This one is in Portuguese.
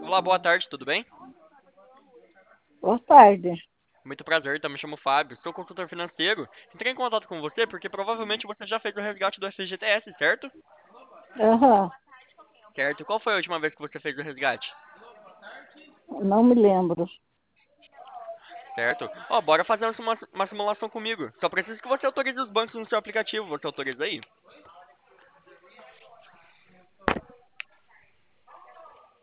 Olá, boa tarde, tudo bem? Boa tarde. Muito prazer, me chamo Fábio, sou consultor financeiro. Entrei em contato com você porque provavelmente você já fez o resgate do FGTS, certo? Aham, Certo. Qual foi a última vez que você fez o resgate? não me lembro. Certo. Ó, bora fazer uma simulação comigo. Só preciso que você autorize os bancos no seu aplicativo. Você autoriza aí?